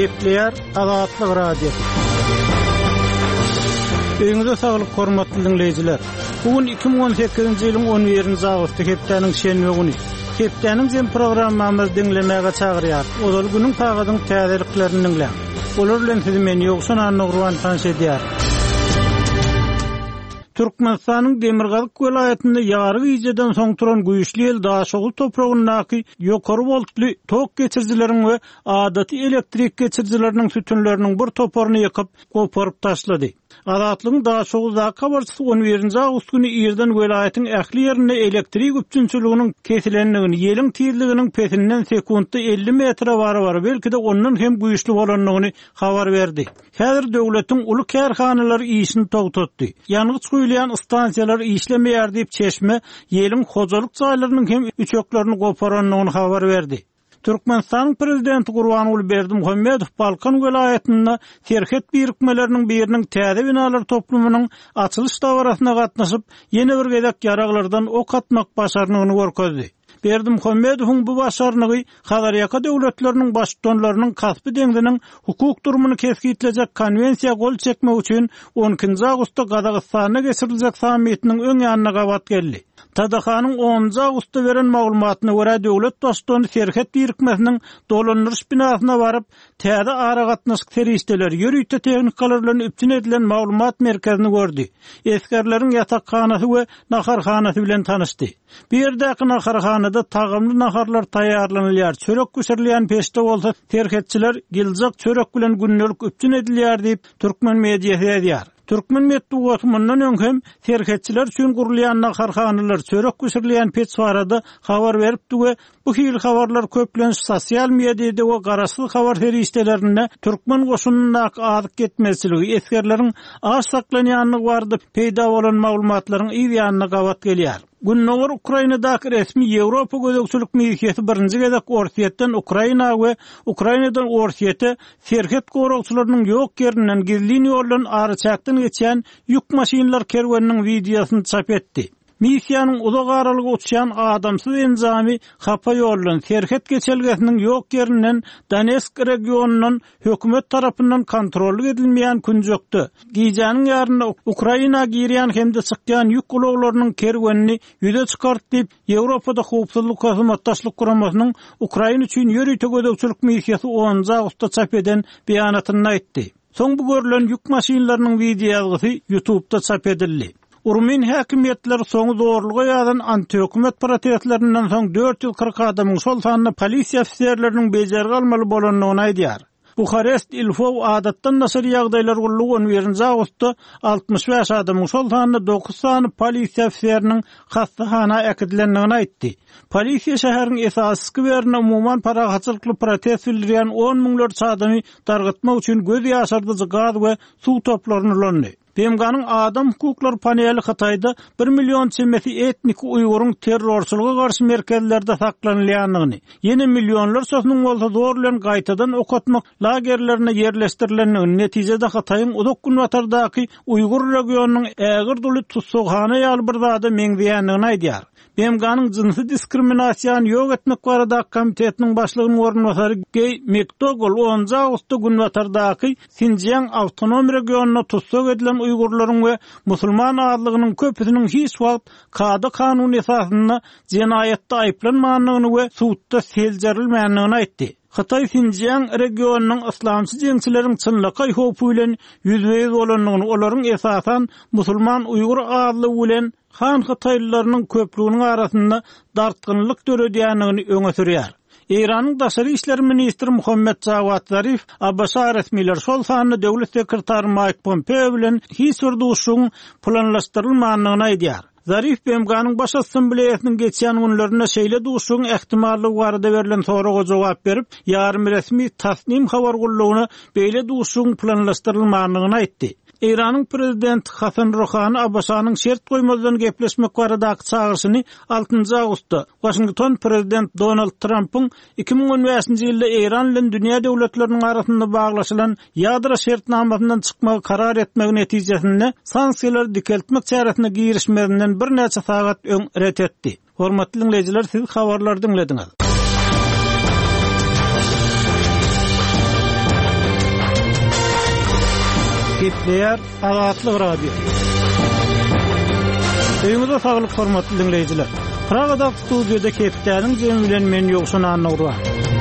Gepleyer Azatlyk radiosu. Öňüňizde saglyk hormatly dinleyijiler. Bugün 2018-nji ýylyň 11-nji awgusty hepdeniň şenbe güni. Hepdeniň jem programmamyzy dinlemäge çagyrýar. Ozal günüň taýgadyň täzeliklerini dinleň. Olar bilen sizi men ýoksun anygruan tanış edýär. Türkmenistanyň Demirgazyk welaýatynda ýary ýyjydan soň turan güýçli ýel daşoğul topragyndaky ýokary voltly tok geçirjileriň we adaty elektrik geçirjileriniň sütünleriniň bir toparyny ýykyp goparyp taşlady. Azatlygyň daşoğulda kabarçysy 11-nji awgust güni ýerden welaýatyň ähli ýerine elektrik üçinçiliginiň kesilenligini, ýeliň tizliginiň petinden sekundda 50 metre bara belki de ondan hem güýçli bolanlygyny habar berdi. Häzir döwletiň uly kärhanalary işini togtatdy. Ýanygyç guýlayan stansiýalar işlemeýär diýip çeşme ýeliň hojalyk jaýlarynyň hem üçeklerini goparanlygyny habar berdi. Türkmenistan prezidenti Gurbanuly Berdimuhammedow Balkan welaýatynda terhet birikmeleriniň biriniň täze binalar toplumynyň açylyş dawrasyna gatnaşyp ýene bir gezek ýaraglardan ok atmak başarynyny görkezdi. Berdimuhammedowyň bu başaryny Hazaryaka döwletleriniň başçylarynyň kasby deňdiniň hukuk durumyny keskitlejek konwensiýa gol çekmek üçin 12-nji awgustda Gazagystana geçiriljek sammitiniň öň ýanyna gabat geldi. Tadahanyň 10-nji awgustda beren maglumatyna görä döwlet dostlugyny terhet birikmesiniň dolandyryş binasyna baryp täze ara gatnaşyk teristler ýörüýte tehnikalar bilen üpçün edilen maglumat merkezini gördi. Eskerleriň ýatakhanasy we naharhanasy bilen tanışdy. Bir ýerdäki naharhanada tagamly naharlar taýýarlanylýar. Çörek güçirilýän peşte bolsa terhetçiler giljak çörek bilen günnelik üpçün edilýär diýip türkmen mediýasy ýazýar. Türkmen medeniýetiniň öňhem terhetçiler üçin gurulýan naharhanalar çörek güçirilýän peç barada habar beripdi we bu hil habarlar köplen sosial mediýada we garaşly habar teristlerinde türkmen goşunynyň adyk ketmeçiligi, eskerleriň az saklanýanlygy barada peýda bolan maglumatlaryň ýanyna gabat gelýär. Günnolar Ukrainadaky resmi Ýewropa gözegçilik missiýasy birinji gezek Orsiýetden Ukraina we Ukrainadan Orsiýete terhet goragçylarynyň ýok ýerinden gizli ýoldan arçakdan geçen ýük maşinlar kerweniniň videosyny çap etdi. Missiýanyň uzak aralyga uçýan adamsyz enzamy hapa ýoldan terhet geçelgesiniň ýok ýerinden Donetsk regionundan hökümet tarapyndan kontrol edilmeýän künjekdi. Giýjanyň ýarynda Ukraina girýän hemde çykýan ýük ulaglarynyň kerwenini ýüze çykartdy diýip Ýewropada howpsuzlyk hyzmatdaşlyk guramasynyň Ukraina üçin ýörüýte gözegçilik missiýasy 10-nji awgustda çap eden beýanatyny aýtdy. Soň bu görülen ýük maşinlarynyň videosi YouTube'da çap edildi. Urmin häkimiýetleri soňu zorluga ýadan anti-hökümet protestlerinden soň 440 adamyň şol sanyna polisiýa ofisiýerleriniň bejergi almaly bolanlygyny aýdýar. Bukarest Ilfov adatdan nasır ýagdaýlar gullugy 11-nji awgustda 65 adamyň şol sanyna 9 sany polisiýa ofisiýeriniň hastahana äkidilenligini aýtdy. Polisiýa şäheriň esasy berine umumyň paragatçylykly protest bildirýän 10 miňlerçe adamy dargatmak üçin göz ýaşardyjy gaz we suw toplaryny ulandy. BMG'nın adam hukukları paneli Hatay'da 1 milyon çemmesi etnik Uygur'un terrorçuluğa karşı merkezlerde saklanılyanlığını, yeni milyonlar sözünün olsa zorlayan gaytadan okutmak lagerlerine yerleştirilenliğini, neticede Hatay'ın uzak günvatardaki Uygur regionunun ägir dolu tutsukhana yalbırdada meňzeýänligini aýdýar. BMG'nın cinsy diskriminasiýany ýok etmek barada komitetiniň başlygynyň ornbasary Gey Mekdogol 10-nji awgustda günwatardaky Sinjiang awtonom regionuna tutsak edilen Uygurlaryň we musulman adlygynyň köpüsiniň hiç wagt kady kanun esasyna jenaýatda aýplanmanlygyny we suwtda seljerilmänligini aýtdy. Hatay Sinjiang regionunyň islamçy jeňçileriň çynlyky howpy bilen ýüzbeýiz bolanlygyny, olaryň esasan musulman Uygur adly bilen Han Hataylylarynyň köplüğiniň arasynda dartgynlyk döredýänligini öňe sürýär. İran'ın Daşary işler ministri Muhammed Javad Zarif Abbas'a resmiler şol sanyny döwlet sekretary Mike Pompeo bilen hiç bir duşuň planlaşdyrylmanlygyny aýdýar. Zarif BMG'nın baş assambleýasynyň geçýän günlerinde şeýle duşuň ähtimallygy barada berilen soraga jogap berip, ýarym resmi tasnim habar gullugyny beýle duşuň planlaşdyrylmanlygyny aýtdy. İran'ın prezidenti Hasan Rouhani Abbas'anyň şert goýmazdan gepleşmek baradaky çağrışyny 6-njy awgustda Washington prezident Donald Trump'yň 2015-nji ýylda İran bilen dünýä döwletleriniň arasynda baglaşylan ýadra şertnamasynyň çykmagy karar etmegi netijesinde sanksiýalar dikeltmek çäresine girişmesinden bir näçe sagat öň ret etdi. Hormatly dinleyijiler, siz habarlary dinlediňiz. Gepleýär Azatlyk radio. Öýüňizde saglyk hormatly dinleýijiler. Pragada studiýada Keptäniň jemi bilen men ýoksun anagura.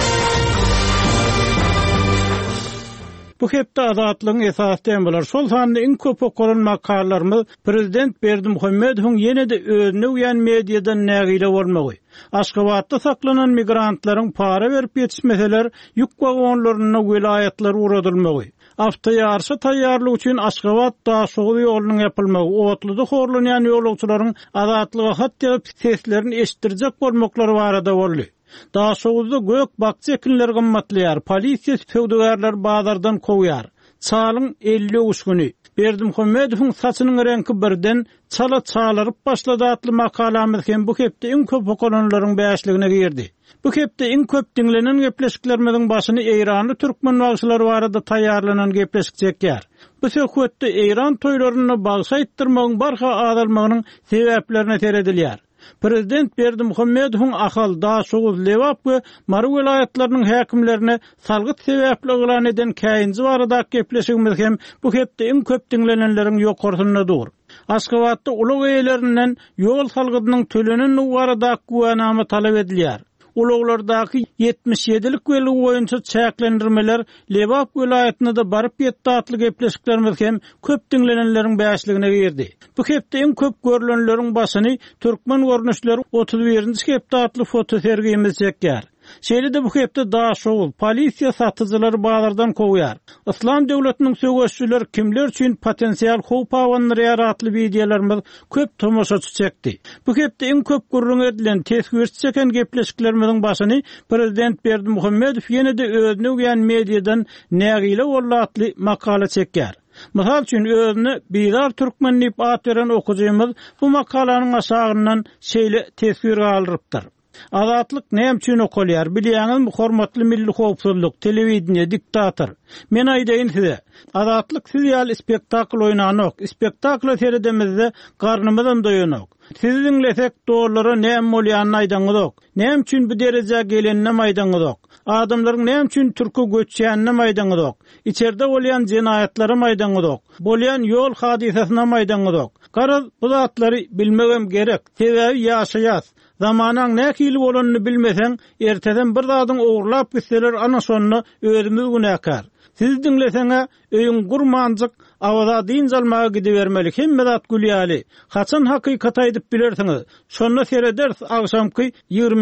Bu hepde azatlygyň esas temalar. Şol sanda iň köp okulan makalarymyz Prezident Berdimuhammedowyň ýene-de özüne uýan mediadan nägile bolmagy. Aşgabatda saklanan migrantlaryň para berip ýetişmeseler ýük wagonlaryna vilayatlara uradylmagy. Hafta ýarşy taýýarlyk üçin Aşgabat daşogy ýolunyň ýapylmagy, Otluda horlanýan ýolagçylaryň azatlyga hat ýazyp seslerini eşitdirjek bolmaklary barada boldy. Daşogda gök bakçy ekinler gymmatlaýar, polisiýa söwdägärler bazardan kowýar. Çalyň 50 uşguny. Berdimuhammedowyň saçynyň rengi birden çalaryp başlady atly makalamyz hem bu hepde iň köp okulanlaryň bäşligine girdi. Bu hepde iň köp dinlenen gepleşiklerimiziň başyny Eýranly türkmen wagşylary barada taýýarlanan gepleşik çekýär. Bu söhbetde Eýran toýlaryny bagşaýtdyrmagyň barha adalmagynyň sebäplerine teredilýär. Prezident Berdimuhammedowyň ahal Daşoğuz, Lewap we Mary vilayatlarynyň häkimlerine salgyt sebäpli ýylan eden käýinji barada gepleşigimiz hem bu hepde iň köp dinlenenleriň ýokaryndadyr. Aşgabatda ulug eýlerinden ýol salgydynyň tölenen barada guwanama talap edilýär. Uluglardaky 77-lik weli boýunça çäklendirmeler Lewap vilayatyna da baryp ýetdi atly gepleşiklerimiz hem köp dinlenenleriň bäşligine girdi. Bu hepde iň köp görülenleriň başyny türkmen görnüşleri 31-nji hepde atly foto sergimiz çekýär. Şeýle-de bu hepde Daşoğul, polisiýa satyjylary bazardan kowýar. Islam döwletiniň söwüşçüleri kimler üçin potensial howp awanlary ýaratly videolarymyz köp tomoşaçy çekdi. Bu hepde iň köp gurrun edilen tesgürçi çeken gepleşiklerimiziň başyny Prezident Berdimuhammedow ýene-de özüne uýan mediadan nägile bollatly makala çekýär. Mysal üçin özüne Bizar Türkmen diýip at beren okujymyz bu makalanyň aşagyndan şeýle tesgür galyrypdyr. Azatlyk näme üçin okulýar? Bilýäňizmi, hormatly milli howpsuzlyk, telewizioniýa, diktator. Men aýdaýyn size. Azatlyk serial spektakl oýnanok. Spektakla seredemizde garnymyzdan doýanok. Siz dinlesek doğrulara näme bolýanyny aýdaňyzok. Näme üçin bu derejä gelenine maýdaňyzok. Adamlaryň näme üçin türkü göçýänine maýdaňyzok. İçeride bolýan jinayatlary maýdaňyzok. Bolýan ýol hadisasyna maýdaňyzok. Garaz bu zatlary bilmegem gerek. Sebäbi ýaşaýas. Zamanaň näkili bolanyny bilmeseň, erteden bir zadyň ogurlap gitseler ana şonu özümiz günäkär. Siz dinleseňe öýüň gurmanjyk awaza din zalmaga gidibermeli. Hemme zat gülýäli. Haçan hakykat aýdyp bilersiňiz. Şonu sereders agşamky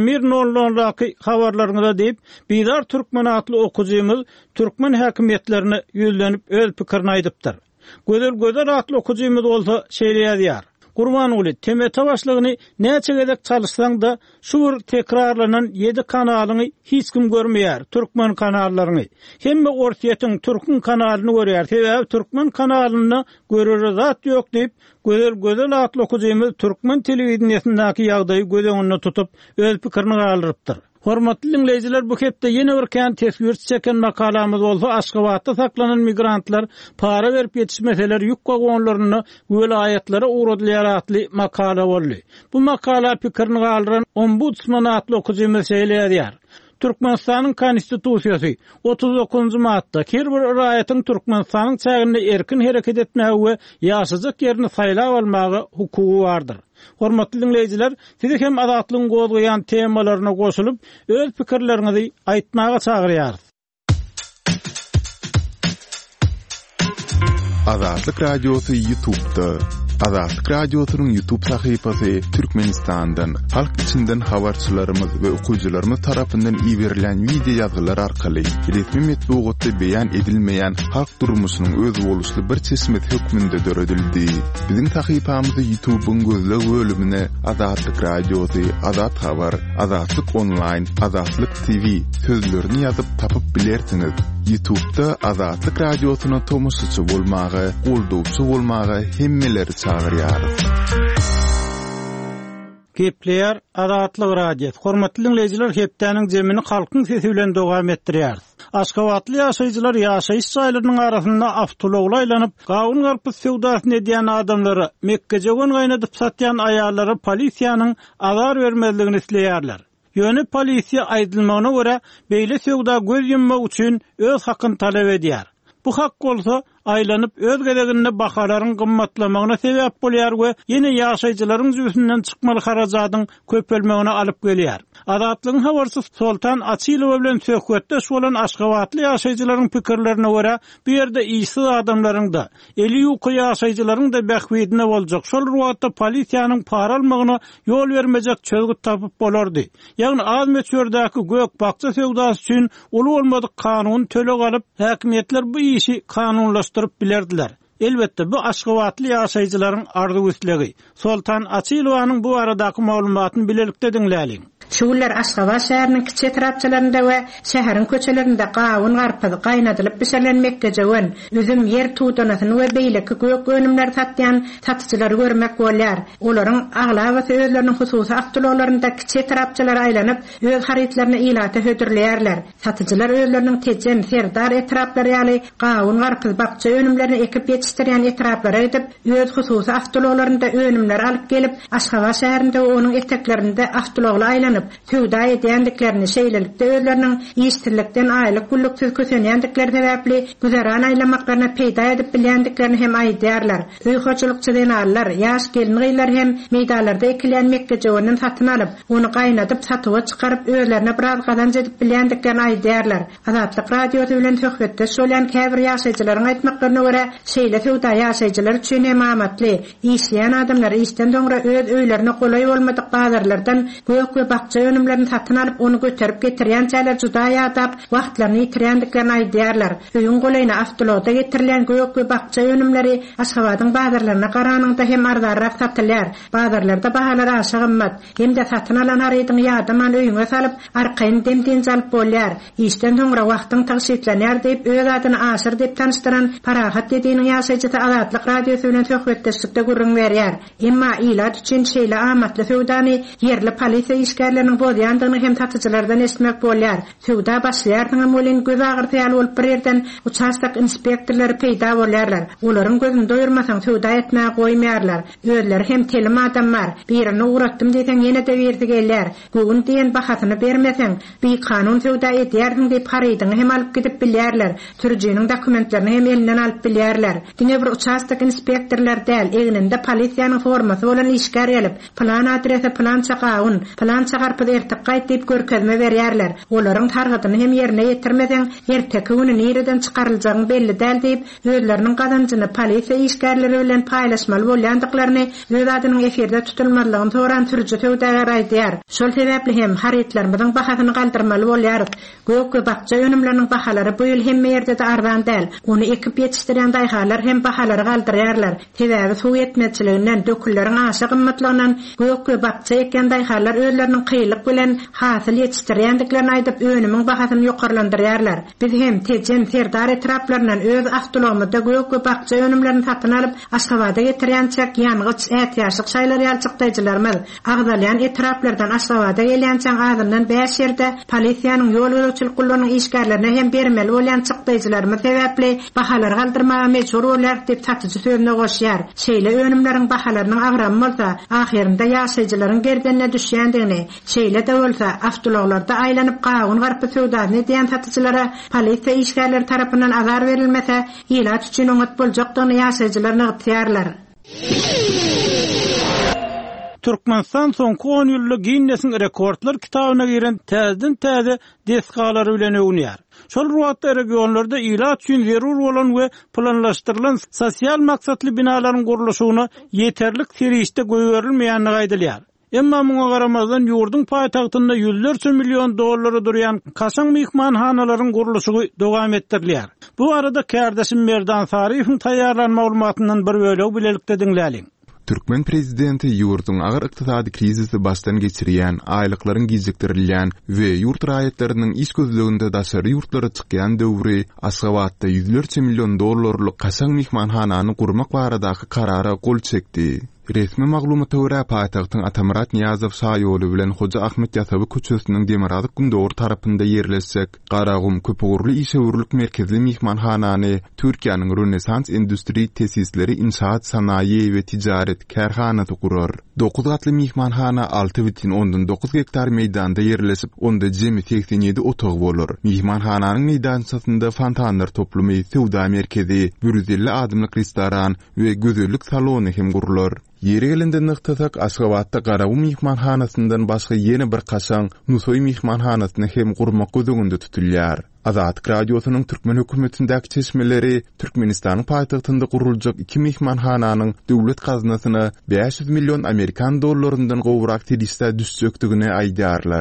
21:00-laky habarlaryňyza diýip, Bizar Türkmen atly okujymyz türkmen häkimetlerine ýüzlenip öz pikirini aýdypdyr. Gözel atly okujymyz bolsa şeýleýär. Gurban uly, temete başlygyny näçe gezek çalışsaň da şu tekrarlanan 7 kanalyny hiç kim görmeýär, türkmen kanallaryny. Hemme ortiýetiň türkmen kanalyny görýär. Sebäbi türkmen kanalyny görür zat ýok diýip, gözel atly okujymyz türkmen telewizioniýasyndaky ýagdaýy göz tutup öz pikirini galyrypdyr. Hormatly dinleýijiler, bu hepde ýene bir kän tesgürçi çeken makalamyz bolsa Aşgabatda saklanan migrantlar para berip ýetişmeseler ýük wagonlaryny vilayatlara uradylýar atly makala boldy. Bu makala pikirini galyran ombudsman atly okujymyz şeýleýär. Türkmenistanyň konstitusiýasy 39-njy madda her bir raýatyň Türkmenistanyň çäginde erkin hereket etmäge we ýaşajak ýerini saýlap almagy hukugy bardyr. Hormatly dinleýijiler, sizi hem azatlygyň gozgaýan temalaryna goşulyp, öz pikirleriňizi aýtmaga çagyrýarys. Azatlyk radiosy YouTube'da. Azatlyk radiosynyň YouTube sahypasy Türkmenistandan, halk içinden habarçylarymyz we okujylarymyz tarapyndan ýiberilen video ýazgylar arkaly resmi metbuatda beýan edilmeýän halk durmuşynyň öz boluşly bir çeşmet hökmünde döredildi. Biziň sahypamyzy YouTube'un gözleg bölümine Azatlyk radiosy, Azat habar, Azatlyk online, Azatlyk TV sözlerini ýazyp tapyp bilersiňiz. YouTube'da Azatlyk radiosyna tomoşaçy bolmagy, goldawçy bolmagy hemmeleri çagyrýarys. Gepleýär Azatlyk radio. Hormatly dinleýijiler, hepdäniň jemini halkyň sesi bilen dowam etdirýär. Aşgabatly ýaşaýjylar ýaşaýyş saýlarynyň arasynda awtologla aýlanyp, gawun garpy sewdasyny edýän adamlary, Mekkejegon gaýnadyp satýan aýallary polisiýanyň azar bermezligini isleýärler. Ýöne polisiýa aýdylmagyna görä beýle sewda göz ýummak üçin öz hakyny talap edýär. Bu hak bolsa aylanyp öz geleginde bahalaryň gymmatlamagyna sebäp bolýar we ýene ýaşaýjylaryň jübüsinden çykmaly harajatyň köpelmegine alyp gelýär. Adatlyň habarsy Sultan Açylow bilen söhbetdeş bolan Aşgabatly ýaşaýjylaryň pikirlerine görä, bu ýerde iysi adamlaryň da, eli ýuky ýaşaýjylaryň da bähwedine boljak. Şol ruwatda polisiýanyň para almagyna ýol bermejek çözgüt tapyp bolardy. Ýagny az meçhurdäki gök bakça sewdasy üçin uly bolmadyk kanun töleg alyp, häkimetler bu işi kanunlaşdyryp bilerdiler. Elbette bu Aşgabatly ýaşaýjylaryň arzuwystligi. Sultan Açylowanyň bu aradaky maglumatyny bilelikde diňläliň. Şular Aşgabat şäheriniň kiçik etrapçylarynda we şäheriň köçelerinde gawun garpy gaýnadylyp pişirilmekde jewon üzüm yer tutanasyny we beýleki gök önümler satýan satyjylary görmek bolýar. Olaryň agla we özleriniň hususy awtologlarynda kiçik etrapçylar aýlanyp öz haritlaryny ilata hödürleýärler. Satyjylar özleriniň tejen serdar etraplary ýaly gawun garpy bakça önümlerini ekip ýetişdirýän etraplary edip öz hususy awtologlarynda önümler alyp gelip Aşgabat şäherinde we onuň eteklerinde awtologlar aýlanyp tüwda edýändiklerini şeýlelikde özleriniň ýeştirlikden aýlyk gulluksyz kösenýändikleri sebäpli güzeran aýlamaklaryna peýda edip bilýändiklerini hem aýdýarlar. Öýhoçulukçydan allar, ýaş gelinler hem meýdalarda ekilýänmekde jewanyň satyn alyp, onu gaýnadyp satyga çykaryp özlerine biraz gazanç edip bilýändiklerini aýdýarlar. Azatlyk radiosy bilen söhbetde şolyan käbir ýaşaýjylaryň aýtmaklaryna görä, şeýle tüwda ýaşaýjylar üçin hem amatly, işleýän adamlar işden soňra öz öýlerine golay bolmadyk bazarlardan gök we bakça önümlerini satyn alyp onu göterip getirýän çäler juda ýadap wagtlaryny ýitirýändiklerini aýdýarlar. Öýün golayna awtologda getirilen gök we bakça önümleri Aşgabatyň bazarlaryna garanyňda hem arzarrak satylýar. Bazarlarda bahalar aşağı gymmat. Hem de satyn alan harydyň ýadaman öýüňe salyp arkaýyn demden jalyp bolýar. İşden soňra wagtyň taşytlanýar diýip öz adyny aşyr diýip tanıştyran Parahat dediğinin ýaşaýjysy Azatlyk radiosy bilen söhbetdeşlikde gurrun berýär. Emma ilat üçin şeýle amatly sewdany yerli polisiýa işgärleriniň bolýandygyny hem satyjylardan esmek bolýar. Sewda başlaýardyň bolan göz agyrtýaly bolup bir ýerden uçastak inspektorlary peýda bolýarlar. Olaryň gözüni doýurmasaň sewda etmäge goýmaýarlar. Özleri hem telim adamlar. Birini uğratdym diýsen ýene de berdi gelýär. Gögün diýen bahasyny bermeseň, bir kanun sewda edýärdiň diýip haraýdyň hem alyp gidip bilýärler. Türjüniň dokumentlerini hem elinden alyp bilýärler. Diňe bir uçastak inspektorlar däl, egninde polisiýanyň formasy bolan işgär gelip, plan adresi, plan çaqawun, plan çagarpy ertek gaýt diýip görkezme berýärler. Olaryň targatyny hem ýerine ýetirmeseň, erteki güni nereden çykaryljagyny belli däl diýip, özleriniň gazançyny polisiýa işgärleri bilen paýlaşmaly bolýandyklaryny, öz adynyň eferde tutulmalygyny soran türje sewdagar aýdýar. Şol sebäpli hem haritlaryň bahasyny galdyrmaly bolýar. Gök we bakça önümleriniň bahalary bu ýyl hemme ýerde de arzan däl. Onu ekip ýetişdirýän daýhalar hem bahalary galdyrýarlar. Sebäbi suw etmejçiliginden, dökülleriň aşy gymmatlygyndan gök we bakça eken daýhalar özleriniň kıylyk bilen hasyl ýetişdirýändiklerini aýdyp önümiň bahasyny ýokarlandyrýarlar. Biz hem tejen serdar etraplaryndan öz awtologymyzda gök we bakça önümlerini satyn alyp Aşgabada getirýänçek ýangıç ätýaşyk şaýlar ýalçykdaýjylarymyz agdalýan etraplardan Aşgabada gelýänçek adamdan 5 ýerde polisiýanyň ýol görüçilik gullarynyň işgärlerine hem bermeli bolýan çykdaýjylarymyz sebäpli bahalar galdyrmaga mejbur bolýar diýip satyjy sözüne goşýar. Şeýle önümleriň bahalarynyň agramy bolsa, ahirinde ýaşaýjylaryň gerdenine düşýändigini, şeýle de bolsa awtologlarda aýlanyp gawun garpy sewdasyny edýän satyjylara polisiýa işgärleri tarapyndan azar berilmese, ilat üçin oňat boljakdygyny ýaşaýjylar nygtýarlar. Türkmenistan soňky 10 ýyllyk Guinness'in rekordlar kitabyna giren täze deskalary bilen öwnýär. Şol ruwatda regionlarda ilat üçin zerur bolan we planlaşdyrylan sosial maksatly binalaryň gurulşyna ýeterlik serişde göýberilmeýänligi aýdylýar. Emma muňa garamazdan ýurdun paýtagtynda $100 milyon durýan kaşaň mehmanhanalaryň gurulşy dowam etdirilýär. Bu arada kärdeşim Merdan Sariýewiň taýýarlan maglumatyndan bir böleg bilelikde diňläliň. Türkmen prezidenti yurdun agyr ykdysady krizisi başdan geçirýän, aýlyklaryň gijikdirilýän we ýurt raýatlarynyň iş gözleginde daşary ýurtlara çykýan döwri Aşgabatda $100 milyon kaşaň mehmanhanany gurmak baradaky karara gol çekdi. Resmi maglumata görä paýtagtyň Atamurat Niýazow şaýoly bilen Hoja Ahmet Ýasawy köçesiniň Demirazyk Gündowur tarapynda ýerleşsek, Garagum köpügürli işewürlük merkezli mihmanhanany Türkiýanyň Rönesans Endüstri Tesisleri İnşaat Sanayi we Ticaret Kärhanasy gurar. 9 gatly mihmanhana 6,9 hektar meýdanda ýerleşip, onda jemi 87 otag bolar. Mihmanhananyň meýdansynda fontanlar toplumy, sowda merkezi, 150 adymlyk restoran we gözellik salony hem gurular. Ýeri gelende nyktasak Aşgabatda Garagum mihmanhanasyndan başga ýene bir kaşan Nusoy mihmanhanasyny hem gurmak gözüňde tutulýar. Azatlyk radiosynyň Türkmen hökümetindäki çeşmeleri Türkmenistanyň paýtagtynda guruljak 2 mihmanhananyň döwlet gaznasyna 500 milyon Amerikan dollaryndan gowrak tediste düşjekdigine aýdarlar.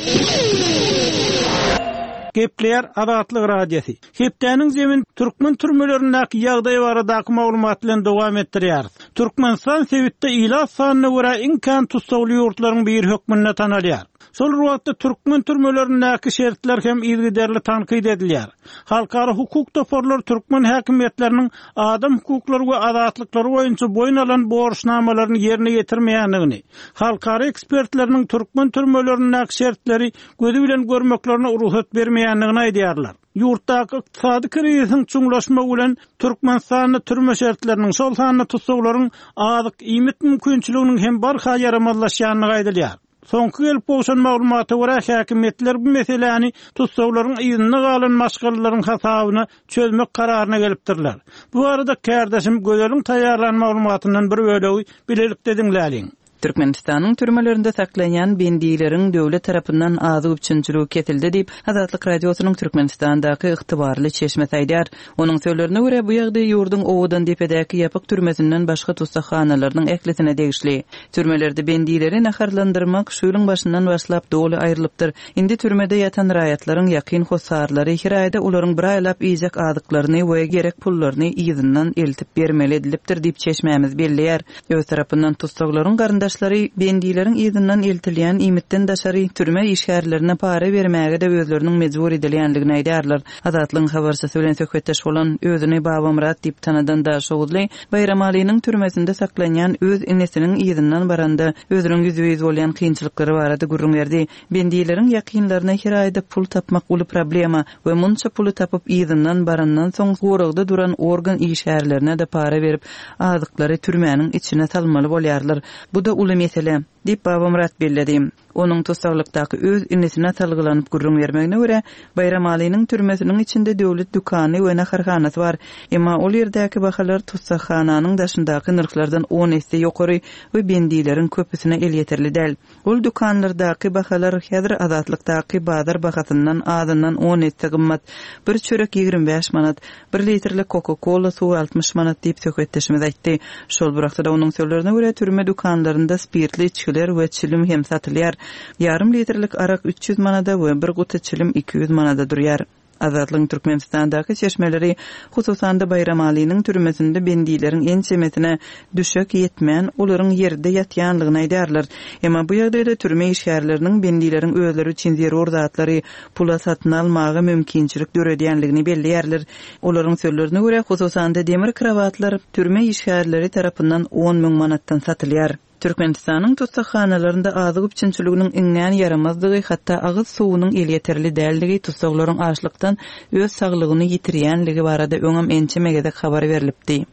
Gepler Azatlyk radiosi. Hepdäniň zemin türkmen türmelerindäki ýagdaý baradaky maglumat bilen dowam etdirýär. Türkmenistan sebitde ila sanyna görä imkan tutsagly ýurtlaryň bir hökmüne tanalýar. Şol wagtda türkmen türmelerindäki şertler hem ilgiderli tanqid edilýär. Halkara hukuk toporlar türkmen häkimetleriniň adam hukuklary we azatlykları boýunça boyun alan borçnamalaryny ýerine ýetirmeýändigini, halkara ekspertleriniň türkmen türmelerindäki şertleri gözü bilen görmeklerine ruhsat bermeýändigini aýdýarlar. Ýurtdaky ykdysady kriziň çuňlaşma bilen Türkmenistanyň türme şertleriniň şol sanyny tutsaglaryň azyk iýmet mümkinçiliginiň hem barha ýaramazlaşýanyny aýdylýar. Soňky gelip bolşan maglumaty görä häkimetler bu meseleni tutsaglaryň iýnine galan maşgalaryň hasabyny çözmek kararyna gelipdirler. Bu arada kärdeşim gözeliň taýýarlan maglumatyndan bir bölegi bilelikde dinläliň. Türkmenistanyň türmelerinde saklanýan bendiýleriň döwlet tarapyndan azyp üçinçiligi ketildi diýip Azatlyk radiosynyň Türkmenistandaky ygtybarly çeşme taýdar. Onuň sözlerine görä bu ýagdaý ýurdun owudan depedäki ýapyk türmesinden başga tutsakhanalarynyň ekletine degişli. Türmelerde bendiýleri naharlandyrmak şu ýylyň başyndan başlap doly aýrylypdyr. Indi türmede ýatan raýatlaryň ýakyn hosarlary her aýda olaryň bir aýlap iýjek adyklaryny we gerek pullaryny ýygynyň eltip bermeli edilipdir diýip çeşmämiz belliýär. Öz tarapyndan tutsaklaryň garyndaşlary bendiýleriň ýygynyň eltilýän iýmitden daşary türme işgärlerine para bermäge de özleriniň mejbur edilýänligini aýdarlar. Azatlyň habarçysy bilen söhbetdeş bolan özüni Babamurat diýip tanadan da şowudly Bayramaliýyň türmesinde saklanýan öz enesiniň ýygynyň baranda özüniň ýüzüne bolýan kynçylyklary barada gurrun berdi. Bendiýleriň ýakynlaryna her aýda pul tapmak uly problema we munça puly tapyp ýygynyň barandan soň goragda duran organ işgärlerine de para berip azyklary türmäniň içine salmaly bolýarlar. Bu da uly mesele diýip Babamurat belledi. Onuň tutsaglikdaky öz enesine talgylanyp gurrun bermegine görä Bayramaliýyň türmesiniň içinde döwlet dükany we naharhanasy bar. Emma ol ýerdäki bahalar tutsakhananyň daşyndaky nyrklardan 10 esse ýokary we bendiýleriň köpüsine el ýeterli däl. Ol dükanlardaky bahalar häzir Azatlykdaky bazar bahasyndan azyndan 10 esse gymmat. Bir çörek 25 manat, 1 litrlik Coca-Cola suw 60 manat diýip söhbetdeşimiz aýtdy. Şol burakda da onuň sözlerine görä türme dükanlarynda spirtli içkiler we çilim hem satylýar. Yarım litrlik arak 300 manada we bir guta çilim 200 manada durýar. Azatlyň Türkmenistandaky çeşmeleri hususan da Bayramaliýyň türmesinde bendiýleriň en çemetine düşek ýetmän olaryň ýerde ýatýanlygyny aýdarlar. Emma bu ýagdaýda türme işgärleriniň bendiýleriň özleri üçin zerur zatlary pula satyn almagy mümkinçilik döredýänligini belliýärler. Olaryň sözlerine görä hususan da demir krawatlar türme işgärleri tarapyndan 10 000 manatdan satylýar. Türkmenistanyň tutsakhanalaryna azyk üçinçiliginiň iňňän yaramazdygy hatda agyz suwunyň el ýeterli dälligi tutsaklaryň açlykdan öz saglygyny ýitirýänligi barada öňem ençemegede habar berilipdi.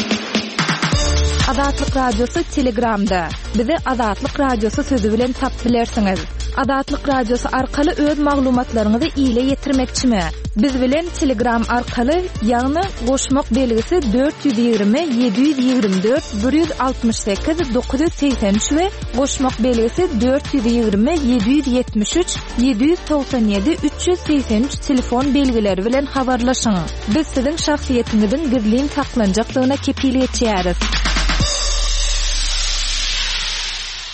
Azatlyk radiosu Telegramda. Bizi Azatlyk radiosu sözü bilen tapylarsyňyz. Azatlyk radiosu arkaly öz maglumatlaryňyzy ýyle ýetirmekçimi? Biz bilen Telegram arkaly ýagny goşmak belgisi 420 724 168 983 we goşmak belgisi 420 773 797 383 telefon belgileri bilen habarlaşyň. Biz siziň şahsiýetiňizin gizlin saklanjaklygyna kepil etýäris.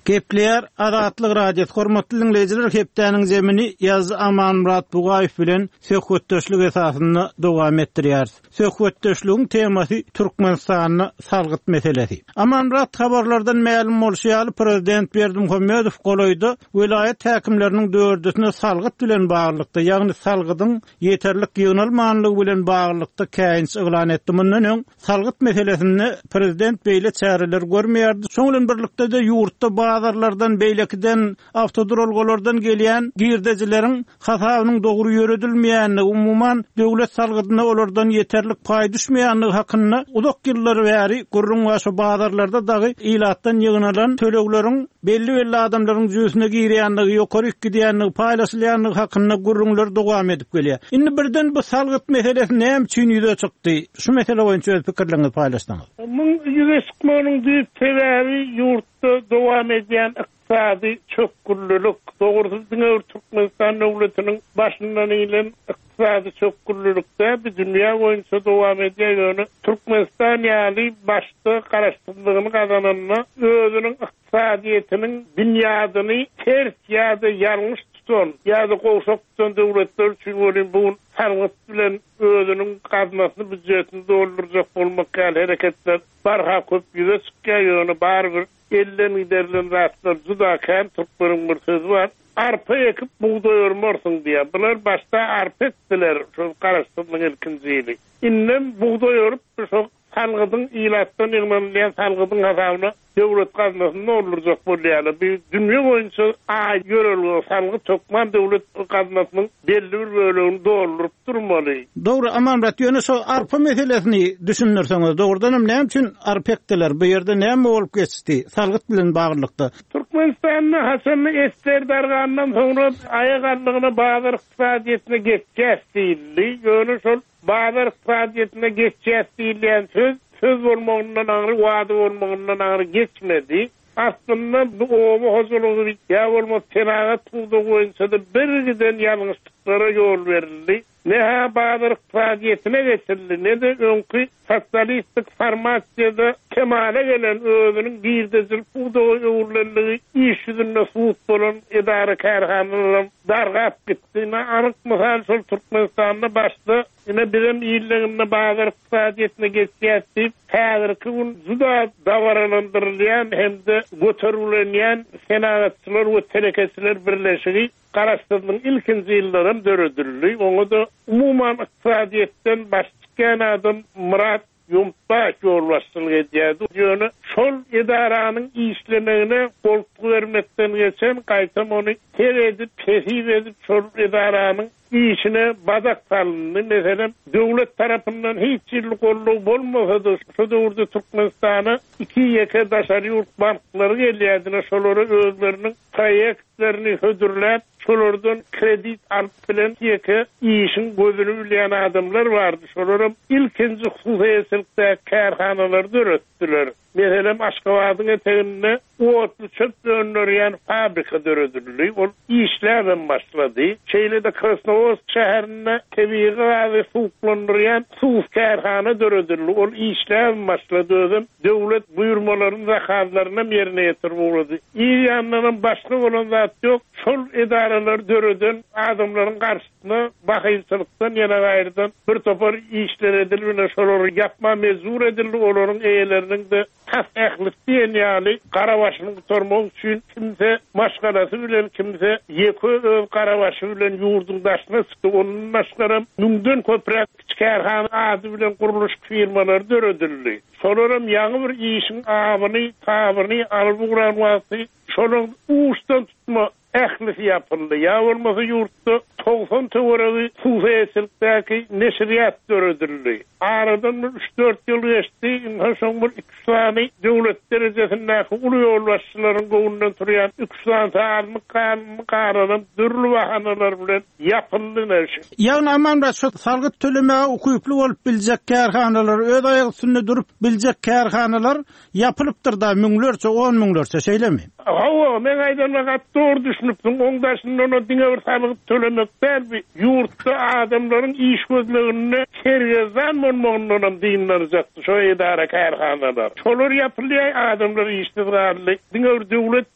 Kepler Azatlyk radiosu hormatly dinleyijiler, hepdeniň zemini ýazy Aman Murat Bugaýew bilen söhbetdeşlik esasynda dowam etdirýär. Söhbetdeşligiň temasy Türkmenistanyň salgyt meselesi. Aman Murat habarlardan ma'lum bolýar, prezident Berdimuhammedow golaýdy vilayet häkimleriniň döwürdüsine salgyt bilen baglykda, ýagny salgydyň ýeterlik ýygnalmanlygy bilen baglykda käýinç eglan etdi. Mundan öň salgyt meselesini prezident beýle çäreler görmeýärdi. Şoň bilen birlikde de ýurtda bazarlardan, beýlekden, awtodrolgolardan gelýän girdejileriň hasabynyň dogry ýöredilmeýänligi, umumyň döwlet salgydyna olardan ýeterlik paý düşmeýänligi hakynda uzak ýyllar bäri gurrun başy bazarlarda dagy ilatdan ýygnalan tölekleriň belli adamlaryň jüýsüne girýänligi, ýokary gidýänligi, paýlaşylýanlygy hakynda gurrunlar dowam edip gelýär. Indi birden bu salgyt meselesi näme üçin ýüze çykdy? Şu mesele boýunça öz pikirlerinizi paýlaşsaňyz. Bu ýüze çykmagynyň düýp sebebi ýurtda dowam edýän iqtisadi çökgürlülük. Dogrusyň Türkmenistan döwletiniň başyndan ilen iqtisadi çökgürlülükde bir dünýä boýunça dowam edýän Türkmenistan ýaly başda garaşdyrdygyny gazananyna özüniň iqtisadiýetiniň dünýäni ters ýa-da ýalňyş tutan ýa-da gowşak tutan döwletler üçin bu salgyt bilen özüniň gazmasyny büdjetini doldurjak bolmak hereketler barha köp ýüze çykýan barbyr elden giderlen rastlar juda kam Türkmeniň bir sözi var. Arpa ekip buğday örmörsiň diýe. Bular başta arpa etdiler şu garaşdyrmaň ilkinjili. Innem buğday örüp şu salgydyň ilatdan ýygmanlayan salgydyň hasabyna döwlet gazmasyny doldurjak bolýar. Bir dünýä boýunça ýörelgi salgy tökman döwlet gazmasynyň belli bir bölegini doldurup durmaly. Dogry, aman rat ýöne şu arpa meselesini düşünürseňiz, dogrudan näme üçin arpa ekdiler? Bu ýerde näme bolup geçdi? Salgyt bilen baglykda. Türkmenistanyň hasanly esler dargandan soňra aýaganlygyny bazar iqtisadiýetine geçýärdi. Ýöne şol bazar iqtisadiýetine geçýärdi söz bolmagyndan aňry, wada bolmagyndan aňry geçmedi. Aslında bu omu hozurluğu ya olmaz tenagat bulduğu boyunca da bir giden yanlışlıklara yol verildi. Ne ha bazı iqtisadiyetine geçildi, ne de önkü sosyalistik farmasiyada kemale gelen özünün girdecil bulduğu öğürlenliği iş yüzünde suut bolan idare kârhanlarına dargap gittiğine anık misal sol Türkmenistan'da başta yine bizim iyiliğinde bazı iqtisadiyetine geçiyatlayıp häzirki gün juda davaranandırılayan hem de götürülen senagatçılar ve telekesiler birleşigi garaşdyrdygyň ilkinji ýyllarym döredildi. Oňa da umuman iqtisadiýetden baş çykan adam Murat Ýumtaş ýolbaşçylyk edýärdi. Ýöne şol edaranyň işlemegine golpuk bermekden geçen gaýtam ony teredip, tehir edip şol edaranyň işine badak salındı. Mesela döwlet tarapyndan hiç ýyllyk gollug bolmasa da şu döwürde Türkmenistana 2 ýeke-daşary ýurt banklary gelýärdi. Şolary özleriniň proýektlerini hödürläp şolardan kredit alıp bilen ýeke işin gözüni bilýän adamlar bardy. Şolarym ilkinji hususiyetlikde kärhanalar döretdiler. Mesela Aşgabatyň eteginde otlu çöp döndürýän fabrika döredildi. Ol işlerden başlady. Şeýlede Krasnoyarsk şäherinde tebii gazy suwuklandyrýan suw kärhana döredildi. Ol işlerden başlady. Döwlet buýrmalaryny zakatlaryna ýerine ýetirmeli. Ýa-da başga bolan zat ýok. Şol edaralar döreden adamlaryň garşysyna bahyçylykdan ýene gaýrydan bir topar işler edilip şolary ýapma mezur edildi. Olaryň eýeleriniň de tas ählit diýen ýaly garabaşyny tutarmak üçin kimse maşgalasy bilen kimse ýeke öz garabaşy bilen ýurdun daşyna çykdy. Onuň maşgaram müňden köprek kärhana ady bilen guruluş firmalar döredildi. Şolarym ýaňy bir işiň abyny, tabyny alyp uğranmasy şonuň uçdan tutma ählisi yapıldı. Ya olmasa yurtta 90 töweregi hususiyetlikdäki neşriyat döredildi. Aradan 3-4 ýyl geçdi. Şoň bir 2 sany döwlet derejesindäki uly ýolbaşçylaryň gowundan turýan 3 sany mykaradan dürli bahanalar bilen yapyldy näşe. Ýagny amanda şu salgyt tölemäge ukuyply bolup biljek kärhanalar, öz aýagy üstünde durup biljek kärhanalar yapylypdyr da müňlerçe, 10 müňlerçe şeýlemi? Hawa, men aýdanlyga dogry düşünüpdiň. Oňdaşyndan o diňe bir salgyt tölemek bäl ýurtda adamlaryň iş gözlegine sergezan bolmagyndan diýinler zatdy. Şo edara kärhanalar. Şolar ýapylýar adamlar iştirýärler. Diňe döwlet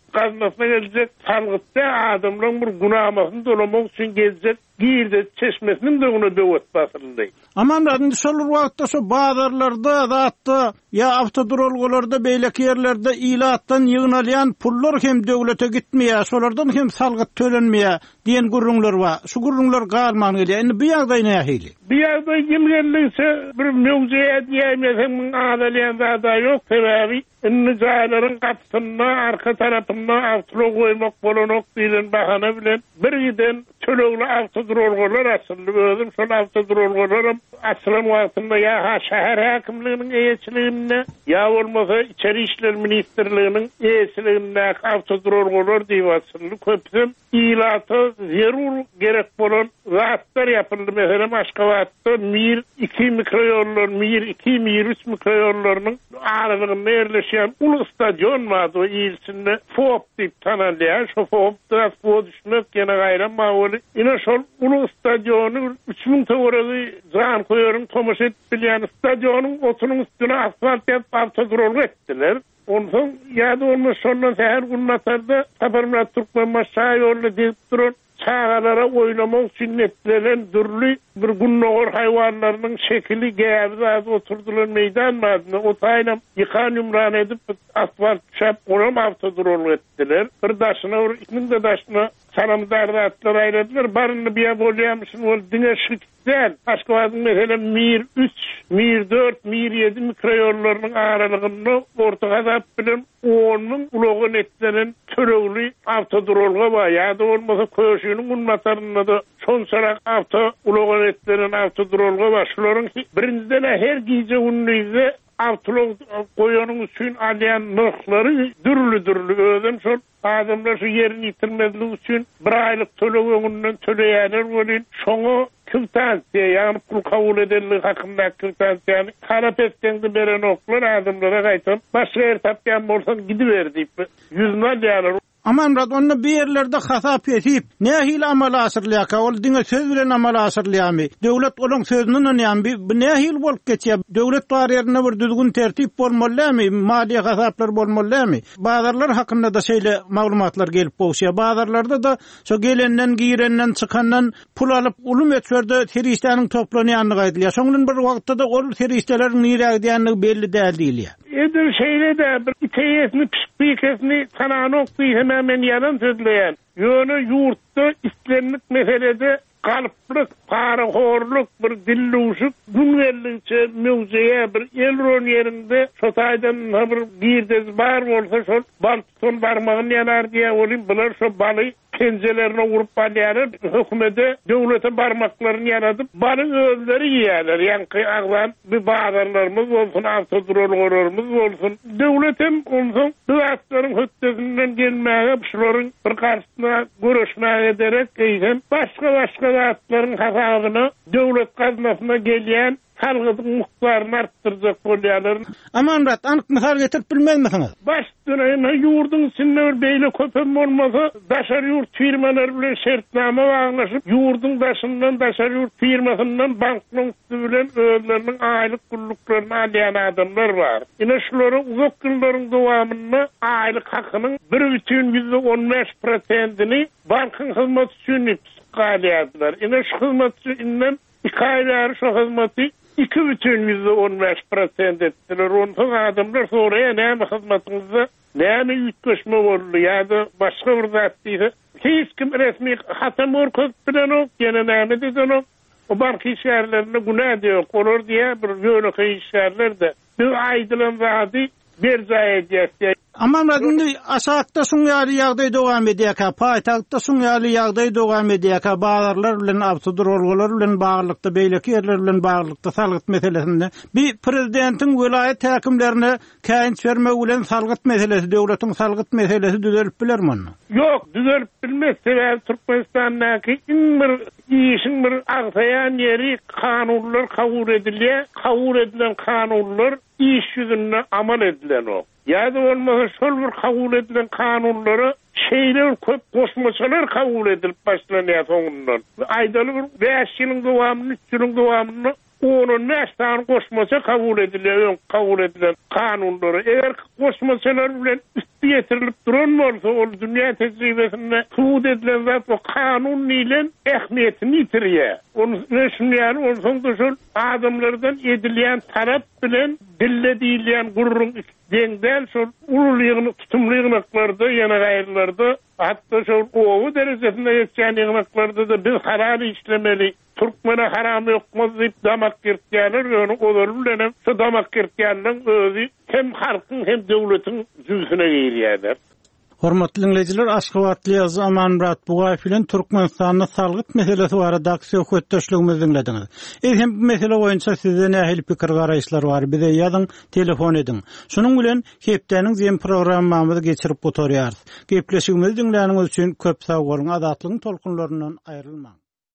gaznasına gelecek, salgıtda adamların bir günahmasını dolamak için gelecek, girde çeşmesinin de onu dövet basıldı. Aman radın solur wagtda şu bazarlarda, zatda ya avtodrolgolarda, beýleki yerlerde ilatdan ýygnalýan pullar hem döwlete gitmeýär, şolardan hem salgyt tölenmeýär diýen gurrunlar bar. Şu gurrunlar galman gelýär. Endi bu ýagdaý nähili? Bu ýagdaý kimlerlikse bir mewzuya diýmesem adalyan da ýok sebäbi Nizaların kapısına, arka tarafına avtolog koymak bolanok diyen bahane bilen bir giden tölöglü avtodrolgolar asıllı özüm şol avtodrolgolarım asılan vaktinde ya şehir hakimliğinin eýetçiliginde ya olmasa İçeri İşler Ministerliğinin eýetçiliginde avtodrolgolar diýip asıllı köpsem ilatı zerur gerek bolan zatlar yapıldı. Mesela Aşgabatda mir 2 mikroyollar, mir 2, mir 3 mikroyollarının aralığında yerleşen ulu stadion vardı o ilçinde. FOP deyip tanınlayan, şu FOP'da bu düşmek gene gayran mağoli. Yine şol ulu stadyonu 3000 tavırlı zan koyuyorum, tomuş etbiliyen stadyonun otunun üstüne asfalt yapıp avtodrolgu ettiler. Ondan ya da onun sonundan seher günmatarda Saparmıra Türkmen Maşağı yolu deyip durun. Çağalara oynamak sünnetlenen dürlü bir günnogor hayvanlarının şekili gäbide az oturdular meydan madına. O tayla yıkan ümran edip asfalt çap oram avtodrolgu ettiler. Bir daşına, ikinin de daşına salamdarda atlar ayrediler. Barını bir bolyamışsın ol dine şıkten. Aşgabatın mesela Mir 3, Mir 4, Mir 7 mikroyollarının aralığını ortağa da bilen 10'nun uloğun etlenen töröglü avtodrolga var. Ya da olmasa köşünün unmatarında da son sarak uloğun etlenen avtodrolga var. Şuların birinciden her giyce unluydu. Avtolog koyunun üçün alayan nokları dürlü özüm şol adamlar şu yerini yitirmezliği üçün bir aylık töleğinden töleyenler olin şonu kıltansiye yani pul kabul edenliği hakkında kıltansiyanı talep ettiğinde beren oklar adamlara kaytan başka yer tapyan bolsan gidiver deyip yüzüne diyorlar. Aman rad onu bir yerlerde hasap etip nähili amal asyrlýaka ol diňe söz bilen amal asyrlýamy. Döwlet olan sözünden ýa-ni nähili bolup geçýär. Döwlet bar ýerine bir düzgün tertip bolmalymy, maliýe hasaplar bolmalymy. Bazarlar hakynda da şeýle maglumatlar gelip bolýar. Bazarlarda da şo gelenden, girenden, çykandan pul alyp ulum etşerde teristanyň toplanýanlygy aýdylýar. Şoňdan bir wagtda da ol teristlerin nirä gidýänligi belli däl. Edir şeyle de bir iteyesini, pişpikesini sana noktuyu hemen yalan sözleyen. Yönü yurtta istenlik meselede kalıplık, parahorluk, bir dilluşuk, günverlikçe mevzeye bir elron yerinde şotaydan bir dez bar olsa şol bal tutun barmağın yanar diye olayım. Bunlar şu balı pencelerine vurup balyanır. Hükümete devlete parmaklarını yaradıp balı özleri yiyerler. Yankı ağlan bir bağlarlarımız olsun, avtodrollarımız olsun. Devletim olsun, dıvatların hüttesinden gelmeye, şunların bir karşısına görüşmeye ederek giysen, başka dıvatların hasabını devlet kaznasına gelen halkın muhtarını arttıracak bolýarlar. Aman rat, anık misal getirip bilmezmisiniz? Baş döneyine yurdun sinne beyle köpem olmasa daşar yurt firmalar bilen şertname bağlaşıp yurdun daşından daşar yurt firmasından banknın bilen özlerinin aylık kulluklarını alayan adamlar var. Yine şuları uzak yılların devamında aylık hakkının 1,15%'ni bankın hizmet üçün kalyadılar. Yine şu hizmet üçünden 2 aylar şu hizmeti 2,15% ettiler. Ondan adamlar soraya näme hizmetinizde näme yütgeşme boldy ýa-da başga bir zat diýse hiç kim resmi hatam orkut bilen ok ýene näme diýsen o bank işgärlerine günah diýip olar diýe bir ýöne işgärler de bu aýdylan zady bir zaýetdi. Aman radında aşağıda sunyali ýagdaý dowam edýär. Paýtagtda sunyali ýagdaý dowam edýär. Bazarlar bilen avtodrolgolar bilen baglykda beýleki ýerler bilen baglykda salgyt meselesinde bir prezidentiň vilayet häkimlerine käýinç bermek bilen salgyt meselesi, döwletiň salgyt meselesi düzelip bilermi? Ýok, düzelip bilmez. Sebäbi Türkmenistandaky bir işin bir agsayan ýeri kanunlar kabul edilýär. Kabul edilen kanunlar iş ýüzünde amal edilen ok. Ya da olmasa şol bir kabul edilen kanunları şeyler köp koşmaçalar kabul edilip başlanýar soňundan. Aýdaly bir 5 ýylyň dowamyny, 3 ýylyň dowamyny onun nästan goşmasa kabul edilen kanunları eger goşmasalar bilen üstü getirilip duran bolsa ol dünya tecrübesinde tuğut edilen zat o kanun nilen ehmiyetini yitirýär. Onu düşünýär olsaň da şol adamlardan edilen tarap bilen dilledilen gurrun deňdel şol ululugyny tutumlygynaklarda ýana gaýrlarda hatda şol owu derejesinde ýetýän ýygynaklarda da biz haram işlemeli Türkmene haram ýokmaz diýip damak girtýärler, ýöne olar bilen şu damak girtýärlerin özü hem halkyň hem döwletiň ýüzüne giyýärler. Hormatly dinleyijiler, Aşgabatly ýazy Amanmurat Bugaýew bilen Türkmenistanyň salgyt meselesi barada söhbetdeşligimizi dinlediňiz. Hem bu mesele boýunça sizden nähili pikir garaýşlar bar, bize ýazyň, telefon ediň. Şunuň bilen hepdeniň ýen programmamyzy geçirip oturýarys. Gepleşigimizi dinläniňiz üçin köp sag bolun, azatlygyň tolkunlaryndan aýrylmaň.